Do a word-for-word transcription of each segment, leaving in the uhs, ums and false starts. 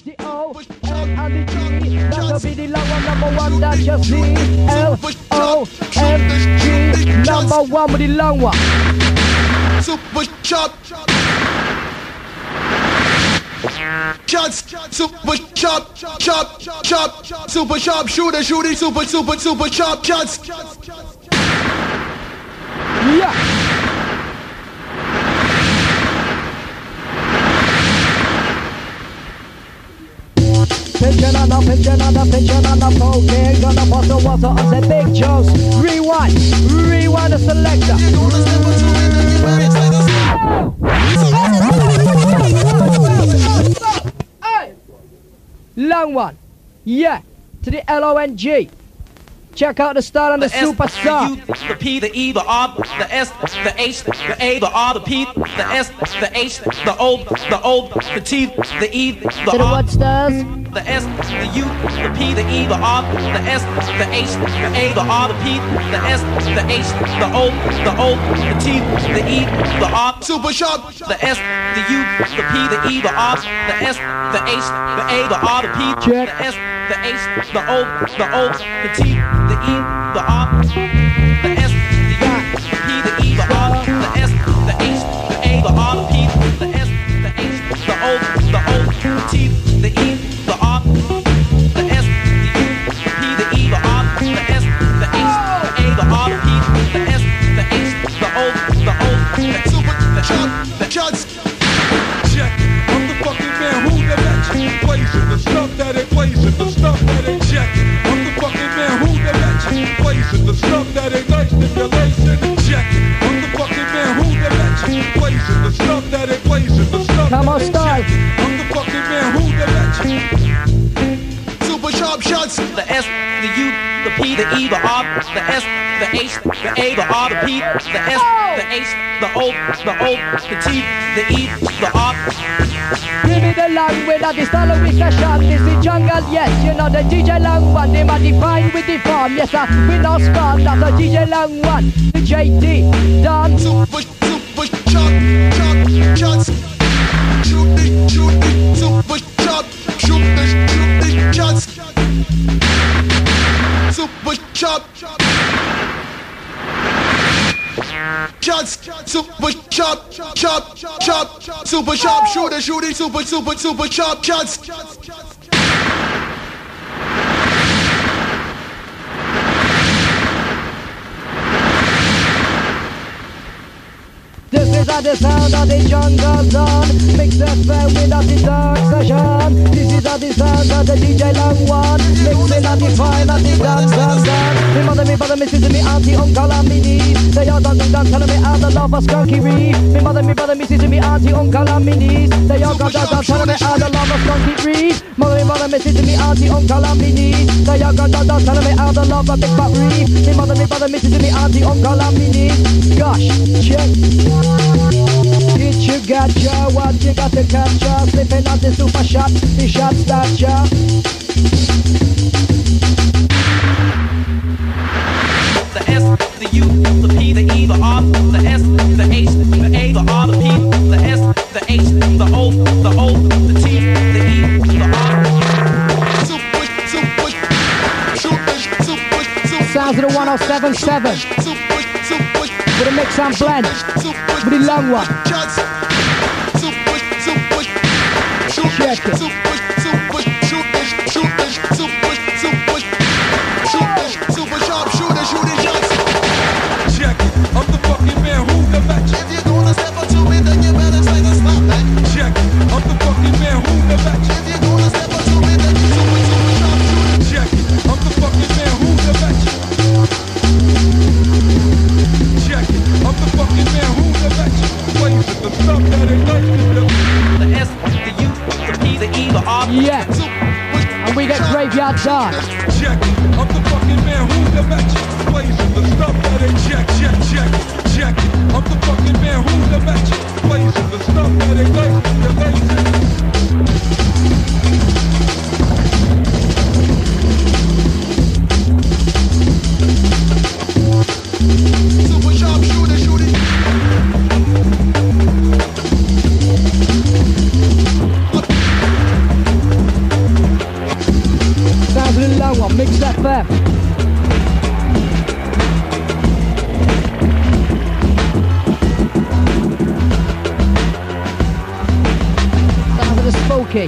the O, L and the G. That'll be the long one, number one that you see. L, O, M, G. Number one with the long one. Super chop. Shots, super chop, chop, chop, super chop, shooter, shooting, super, super, super chop, shots. Yeah. Pigeon on the pigeon on the pigeon on the poke. Gonna bust the water on the big jokes. Rewind, rewind the selector. Hey. Long one, yeah, to the L O N G. Check out the star and the, the superstar. S, the U, the P, the E, the R, the S, the H, the A, the R, the P, the S, the H, the O, the O, the T, the E, the to R. The what stars? The S, the U, the P, the E, the R, the S, the H, the A, the R, the P, the S, the H, the O, the O, the T, the E, the R. Super sharp. The S, the U, the P, the E, the R, the S, the H, the A, the R, the P, Check. the S, the H, the O, the O, the T, the E, the R. The S, the U, the P, the E, the R, the S, the H, the A, the R, the P, the S, the H, the O, the O, the T, the E, the R. The S, the U, the P, the E, the R, the S, the H, the A, the R, the P, the S, the H, the O, the O, the Super the chop, shots. Check it. I'm the fucking man who the magic equation, the stuff that equation, the stuff that ain't check it. I'm the fucking man who the magic equation, the stuff that ain't nice stimulation. Check it. I'm the fucking man who the magic equation, the stuff that equation, the stuff Come on, that ain't style. check it. I'm the fucking man who the magic. Super sharp shots. the S, the U, the P, the E, the R, the S, the H, the A, the R, the P, the S, the H, the O, the O, the T, the E, the R. Give me the long way that the style of we session. This is jungle, yes, you know the D J long one. They might define with the form, yes sir. We no spawn, that's a D J long one. The J D, done. Super, super chop, chop, shots. Shooting, shooting, super chop, shooting, shooting, shots. Super chop. Shots, super chop, chop, chop, super chop, shooter, shooting, super, super, super chop, shots. This is the sound of the jungle zone. Mix the fair with the dark session. This is the sound of the D J long one. Mixing and define of the dance, dance, dance. Me mother, me brother, me sister, me auntie, uncle and me niece. They all dancing, dance, telling me how the love of Skunky Reef. Me mother, me brother, me sister, me auntie, uncle and me niece. They all got dance, dance, telling me how the love of Skunky Reef. Mother, me brother, me sister, me auntie, uncle and me niece. They all got dance, dance, telling me how the love of Big Fat Reef. Me mother, me brother, me sister, me auntie, uncle and me niece. Gosh, check. Did you got ya? What you got to capture? Slipping on the super shot, the shot stature. The S, the U, the P, the E, the R, the S, the H, the A, the R, the P, the S, the H, the O, the O, the T, the E, the R. Super, super, super, super, super. Sounds of the one oh seven point seven. Super, super, With a mix and blend. super. With the long one. Shots. Super, super, Check super, it. super, super, shooting, shooting, super, super, shooting, super sharp, shooting, shooting shots. Check it. I'm the fucking man who the magic. If you're gonna step up to me, then you better say the stop that. Check it. I'm the fucking man who the magic. If you're gonna step up to me, then you super, super sharp, shooting. Check it. I'm the fucking man who the magic. Check it. I'm the fucking man who the magic. Plays it, the stuff that ain't nice to do. The S, the U, the P, the E, the R. Yeah. And we get graveyard dark. Check it. I'm the fucking man who the magic. Plays it, the stuff that ain't check, check, check. Check it. I'm the fucking man who the magic. Plays it, the stuff that ain't nice to do. Super sharp, shooting, shooting. spooky.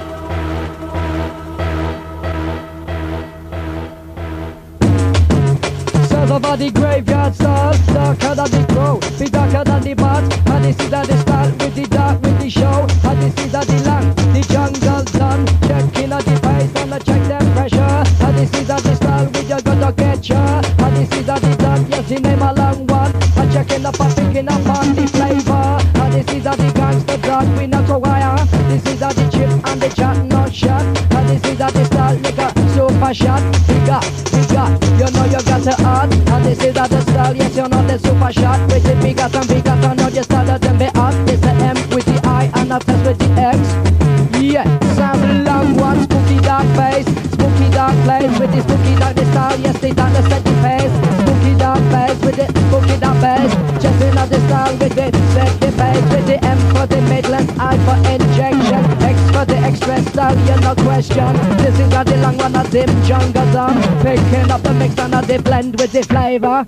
Sounds of the graveyard style, darker than the crow, be darker than the bat. And this is how the style with the dark with the show. And this is how the land, the jungle done. Checking out the pace and I check the pressure. And this is how the style we just gotta get ya. And this is how the done, yes the name a long one. And checking up and picking up on the flavor. And this is how the gangster done, we not a wire. This is how the chip and the chat not shot. And this is how the style nigga super shot. We got, we got, you know you got to add. And this is how the style, yes you know the super shot. With the bigger and bigger, and now you start them be up. This the M with the I and I test with the X. Yeah, sound long one, spooky dark face, spooky dark place with the spooky dark the style, yes they done the set the pace. Spooky dark face with the spooky dark face, just another style with it, set the pace with the M for the Midlands, I for injection, X for the extra style, you no question. This is how the long one of them jungle done, picking up the mix and the blend with the flavor.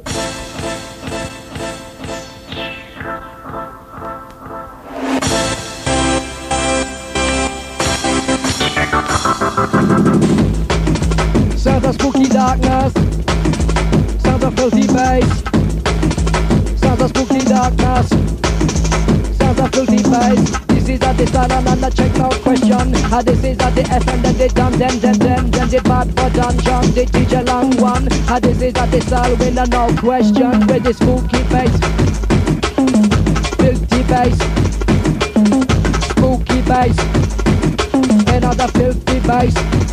Sounds of spooky darkness, sounds of filthy bass, sounds of spooky darkness, sounds of filthy bass. This is at the start and the check no question. How this is at the F and then they done them, them, them, then the bad for dungeon, the D J long one. How this is at the style with no question. With the spooky bass, filthy bass, spooky bass, another filthy bass.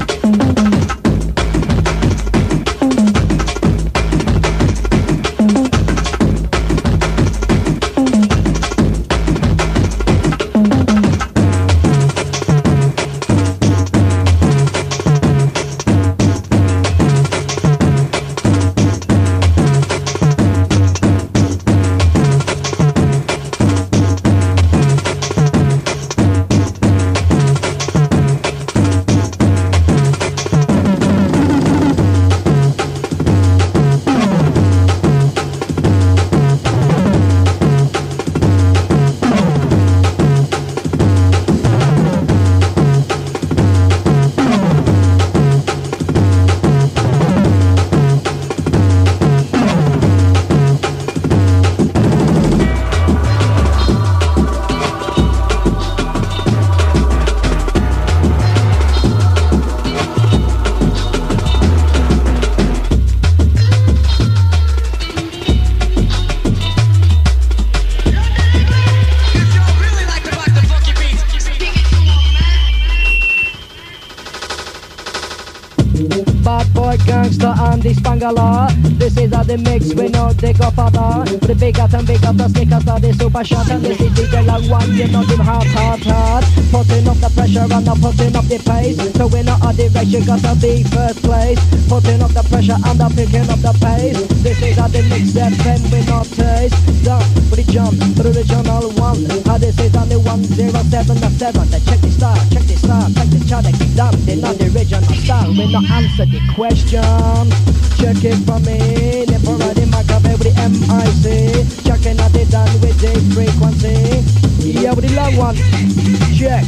This is how the mix, we know they go further. The big out and big out, the sneakers are the super shot. And this is D J long one, you know them hard, hard, hard. Putting up the pressure and not putting up the pace. So we know how the race, you gotta be first place. Putting up the pressure and not picking up the pace. This is how the mix, that pen we not taste. Down for the jump, for the original one. How this is on the one zero seven the seven. They check the style, check the style, check the chart, they keep down. They know the original style, we not answer the question. Check it for me, never riding my cup with the M I C. Checking out the done with the frequency. Yeah, with the long one. Check.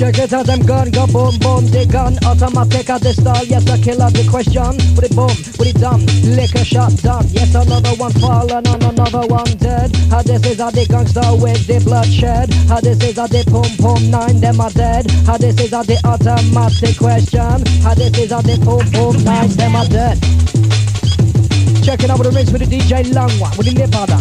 Check it out, them gun, go boom, boom, the gun, automatic at the stall, yes, the killer, the question, with it boom, with it done, lick a shot done, yes, another one fallen on another one dead, how this is how the gangster with the bloodshed, how this is how the boom, boom, nine, them are dead, how this is how the automatic question, how this is how the boom, boom, nine, them are dead. Checking out with the rinse with the D J Long One, with the Nevada.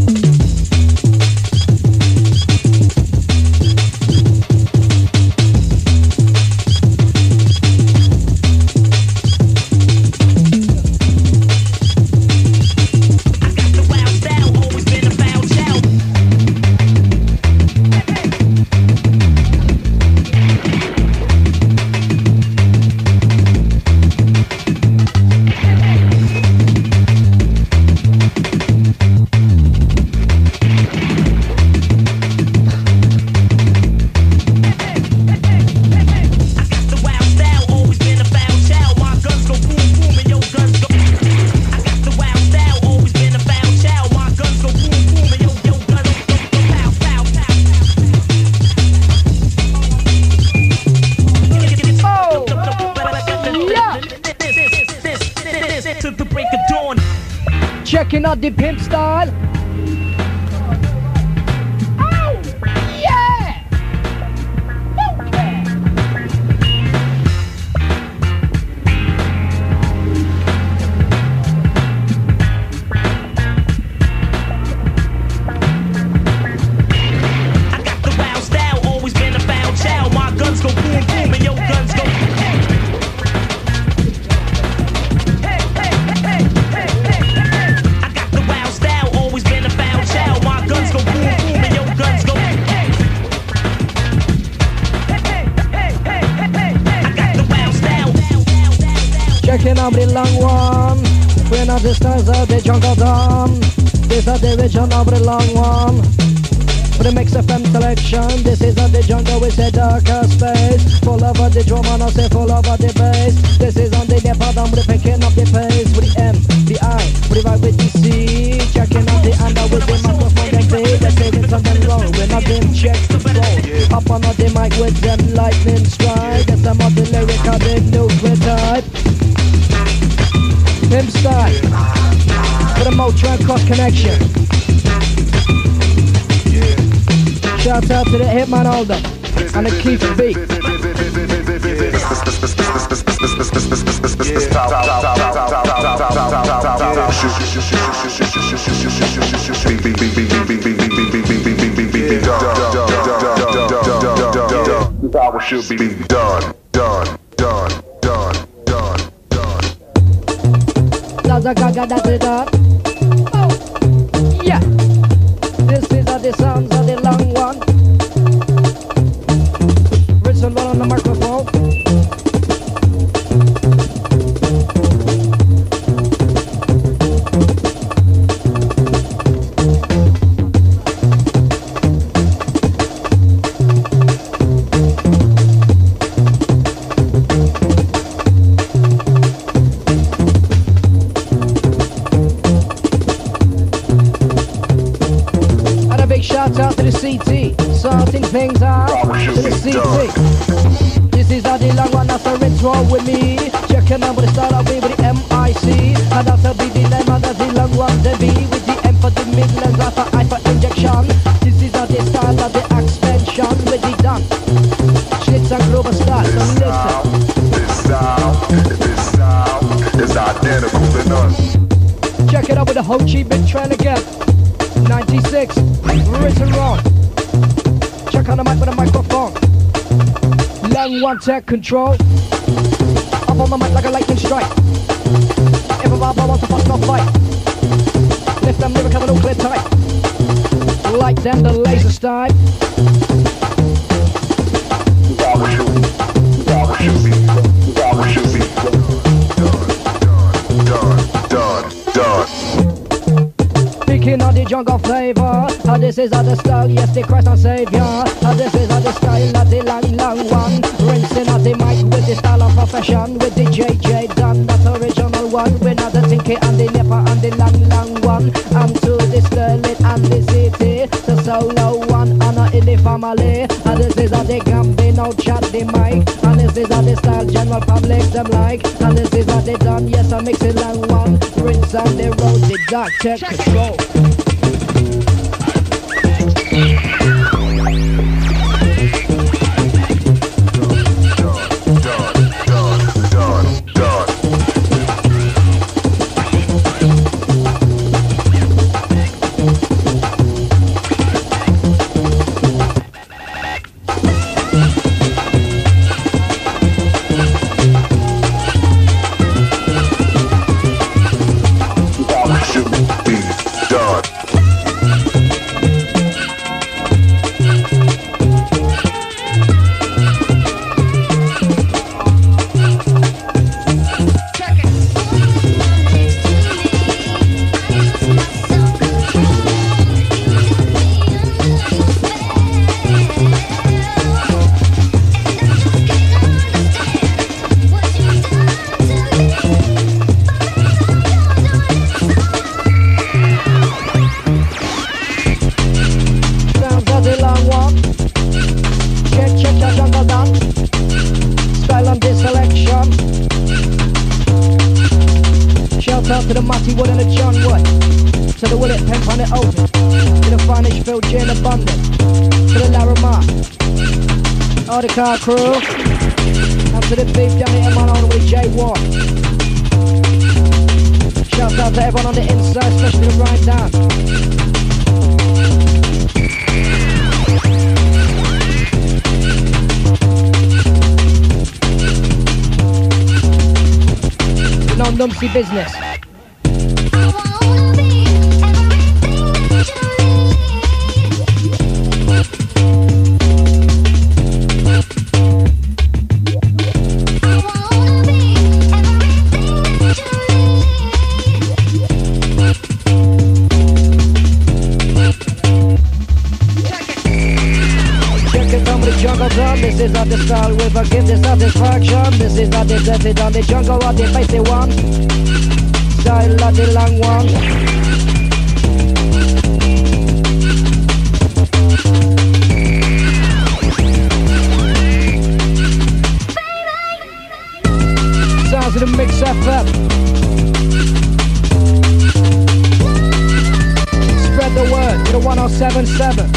Checking out the pimp style. Oh, yeah! I got the wild style, always been a foul child. My guns go boom boom and your guns go. Checking out the long one. We're not the stars of the jungle dawn. This is the original of the long one. For the mix F M selection, this is of the jungle with a darker space. Full of the drum and I say full of the bass. This is on the Nepal down with the picking up the pace. With the M, the I, with the right with the C. Checking out the under with the microphone and B. They're saving something wrong. We're not them checks to roll. Up on the mic with them lightning strike. Get some of the lyric of the nuclear type. Pimp style, with a Motrin cross connection. Shout out to the Hitman Holder and the Keith B. Power should be done, done, done, done, done, done. Zaza gaga da da da. Oh, yeah. This is how the sounds of the long one. Written on the microphone. Shout out to the C T, sorting things out to the C T. This is how the long one, that's a rinse roll with me. Checking out with the style of me with the M I C. And that's a big dilemma, that's the long one, the B. With the M for the midlands, that's a I for injection. This is how the style of the expansion with the done. Schlitz and Grover style, so listen. This style, this style is identical to none. Check it out with the Ho Chi Minh trying again. ninety-six, written wrong. Check on the mic with a microphone. Long one tech control. Up on the mic like a lightning strike. If a barber wants to fuck, no fight. Lift them lyric, have it all clear tight. Like them, the laser style. Power should be, power should be, power should be done, done, done, done. Speaking of the jungle flavor, how this is how the style, yes, the Christ and Savior. How this is how the style of the long, long one. Rinsing out the mic with the style of profession. With the J J done, that original one. We're not the Tinky and the Nipper and the long, long one. And to the Sterling and the City, the solo one. And in the family. And this is how they gambling out chat the mic. And this is how the style general public them like. And this is how they done, yes I mix it like one. Rinse on the road, the dark take control. To the Matty Wood and the John Wood, to the Willet Pen on it open, to the Finnish Phil J in abundance, to the Laramar, all the car crew, and to the beef down here man on with J one. Shout out to everyone on the inside, especially the right down. No numpsy business. This is not the style with a give the satisfaction. This is not the dirty down the jungle of the spicy one. Style of the long one. Sounds of the Mix F M. Spread the word to the one oh seven point seven.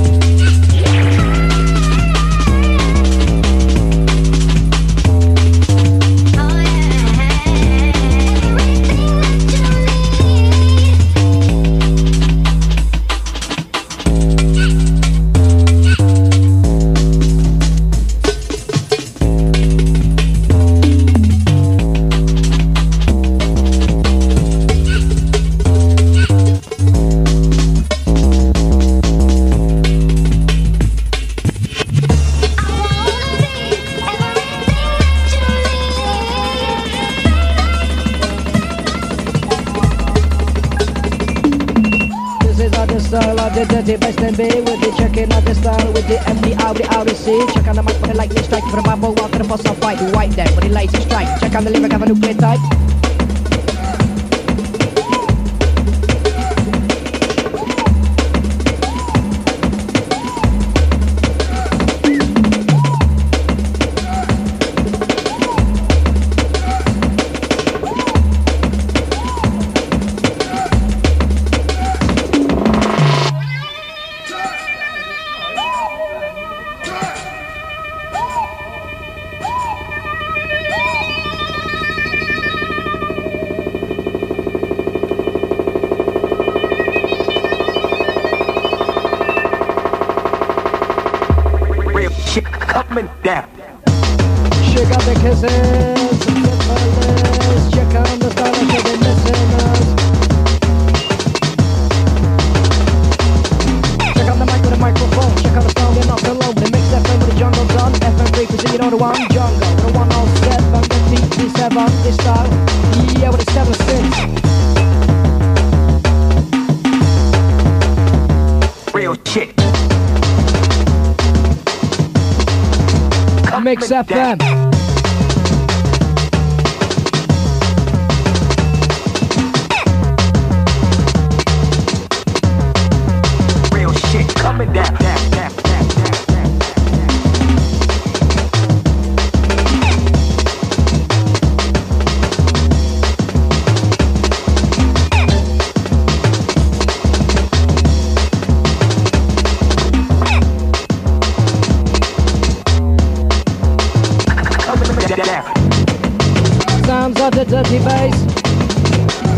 The dirty best and be with the checking out the style with the M D out the out the C. Check on the mic for the lightning strike for the bubble walk to the boss of fight the white deck for the lightning strike. Check on the lyric have a nuclear type. Coming down. Check out the kisses, the fellas. Check out the style of the listeners. Check out the mic with the microphone. Check out the sound, we're not alone. The Mix F M with the jungle done. F M frequency, you know the one jungle. The one oh seven, the T T seven, this style. Yeah, with the seven six. Real shit. Mix F M. Real shit coming down, down, down, down.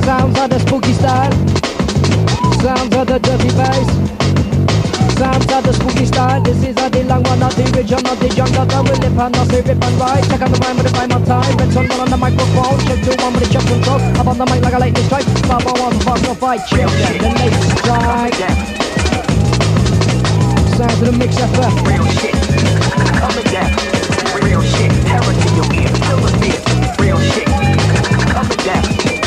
Sounds of the spooky style. Sounds of the dirty bass. Sounds of the spooky style. This is a the long one, not the original, not the jungle. That will lip and not say rip and ride. Check on the rhyme with the rhyme on time. Red sun on the microphone. Check two one with the check control. Up on the mic like a lightning strike. Five on one, fast no fight. Chill, the latest strike. Sounds of the mix F F. Real shit, coming down. Real shit, terror to your ear. Feel the fear. Real shit, coming down.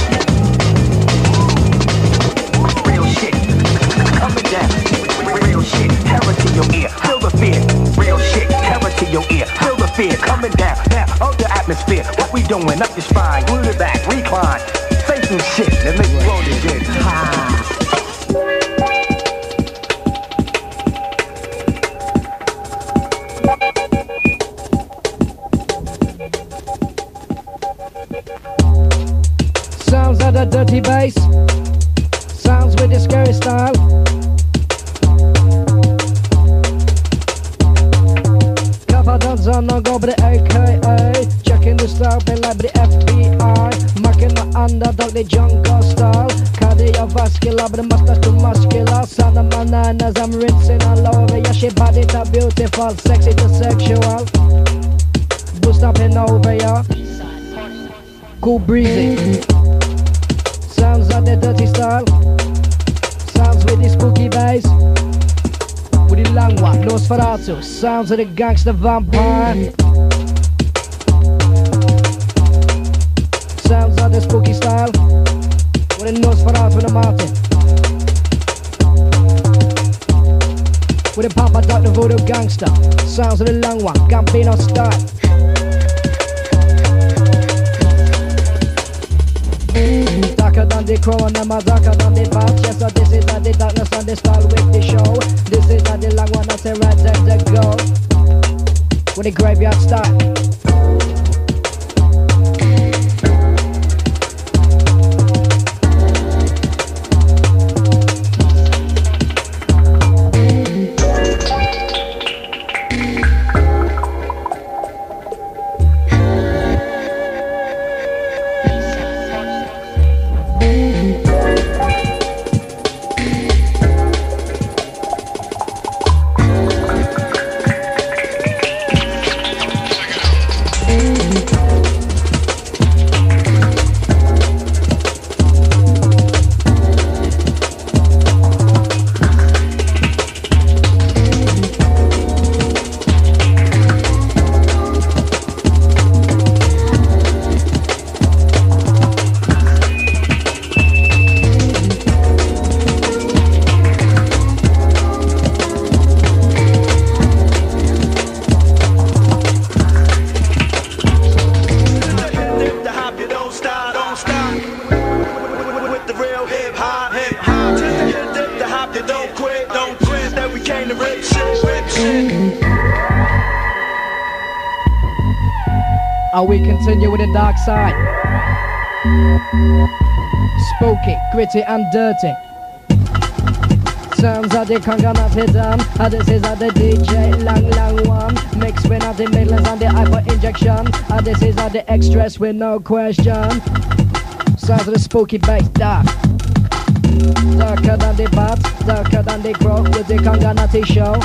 Real shit, coming down. Real shit, terror to your ear. Feel the fear. Real shit, terror to your ear. Feel the fear coming down. Now, of the atmosphere. What we doing? Up your spine, glue it back, recline. Say some shit that makes you roll your dick. Ha. Sounds of the dirty bass. Sounds with the scary style. Cover on no go by the A K A. Checking the style, been like the F B I. Marking the underdog, the jungle style. Cardiovascular, but the mustache too muscular. Son of bananas, I'm rinsing all over. Yeah, she body that beautiful, sexy to sexual. Boost up and over, yeah. Cool breezy. Sounds of the dirty style. Sounds with the spooky bass. With the long one, Nosferatu. Sounds of the gangster vampire. Sounds of the spooky style. With the Nosferatu and the Martin. With the Papa Doc, the voodoo gangster. Sounds of the long one, Gambino style. Darker than the crow and I'm a darker than the bat. Yes, so this is not the darkness on the style with the show. This is not the long one, I say right there to go. With the graveyard style. And we continue with the dark side. Spooky, gritty and dirty. Sounds of the conga not hidden. And this is of the D J long long one. Mixed with of the Midlands and the hyper injection. And this is of the extras with no question. Sounds of the spooky bass dark. Darker than the bat, darker than the crow with the conga natty show.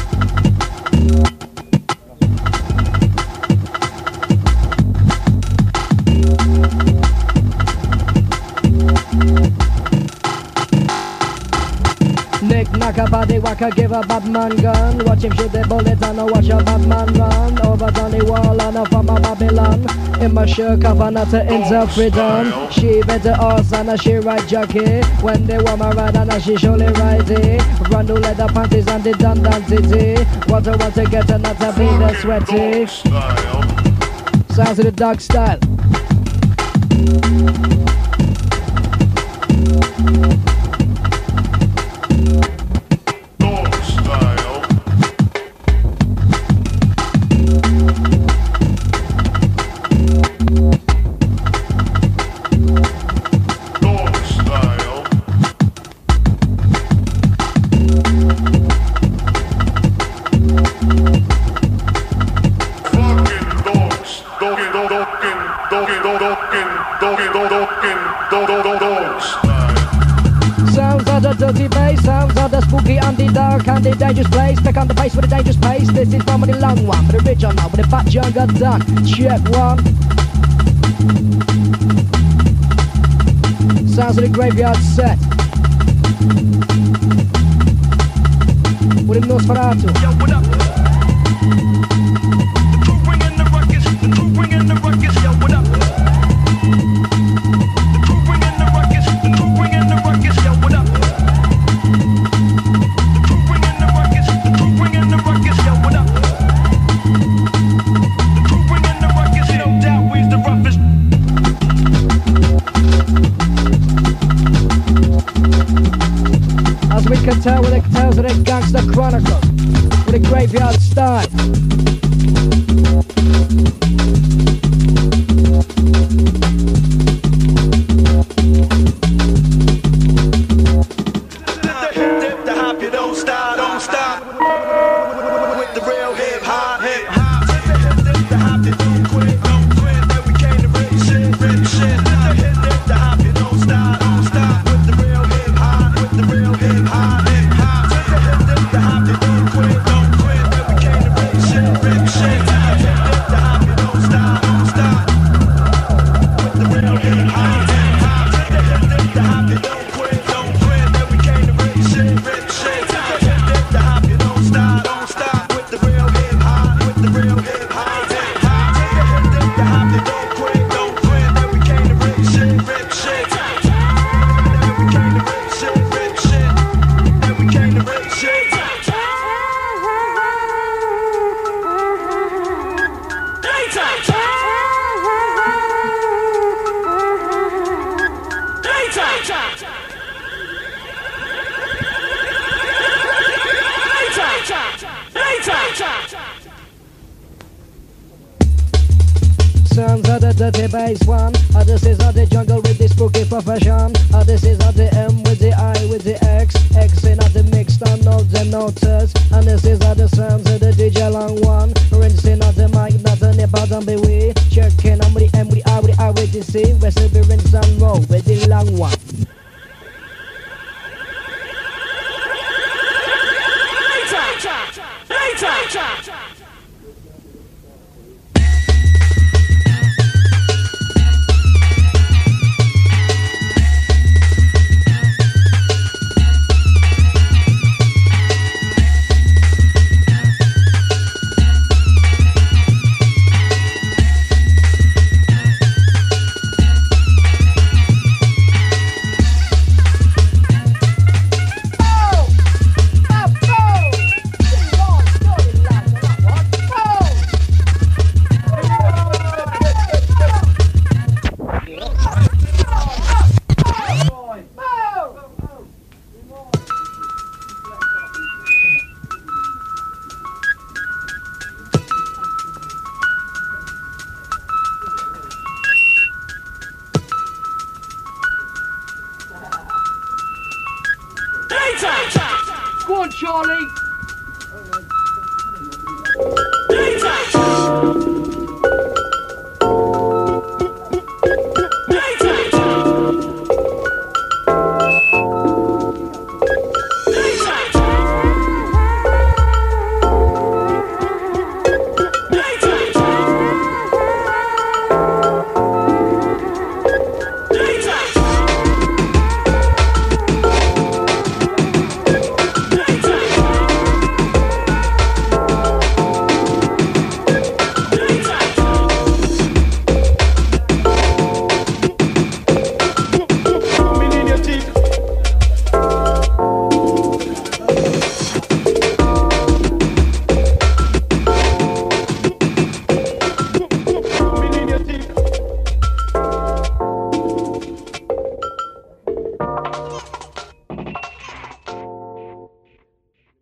Nick knock a body whacker, give a bad man gun. Watch him shoot the bullet and I watch a bad man run. Over down the wall and up from a Babylon. In my shirt cover not to interpret. She bet the horse and a she ride jockey. When the woman ride and a she surely ride it. Run the leather panties and the dun dun titty. Want to want to get her not to be the sweaty. Sounds of the dog style. Sounds of the dirty bass, sounds of the spooky and the dark and the dangerous place. Back on the pace with a dangerous pace. This is from the long one, for the original, with the fat jungle done. Check one. Sounds of the graveyard set. With a Nosferatu. Yo, what up? The crew bringing the ruckus. The crew bringing the ruckus. Yo, what up? The crew bringing the ruckus. The crew bringing the ruckus. Yo, what up? The crew bringing the ruckus. The crew bringing the ruckus. Yo, what up? The crew bringing the ruckus. No doubt we's the roughest. As we can tell with the tales of the Gangster Chronicles, with a graveyard style. The hop, you don't stop, don't stop. With the real hip hop, hip hop. The hop, you don't quit, don't quit. Then we came to rip shit, rip shit. The hop, you don't stop, don't stop. With the real hip hop, with the real hip hop, hip hop. The hop, you don't quit, don't quit. Then we came to rip shit, rip shit. The hop, you don't stop, don't stop. With the real hip hop, hip hop. The hop, you don't quit, don't quit. Then we came to rip shit, rip shit. The hop, you don't stop, don't stop. With the real hip hop, with the real hip hop, hip hop. The hop, you don't quit, don't quit. Then we came to rip shit, rip shit. Then we came to rip shit, rip shit. Then we came to rip shit. Sounds of the dirty bass one. Uh, this is of the jungle with the spooky profession. Uh, this is of the M with the I with the X. X in of the mixed and notes and notes. And this is of the sounds of the D J long one. Rinsing of the mic, nothing about them be we. Checking on with the M with the I with the I with the C. Recipe rinse and roll with the long one. Go on, Charlie.